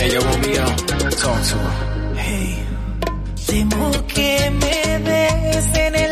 Yo, Romeo, talk to her. Hey, temo que me des en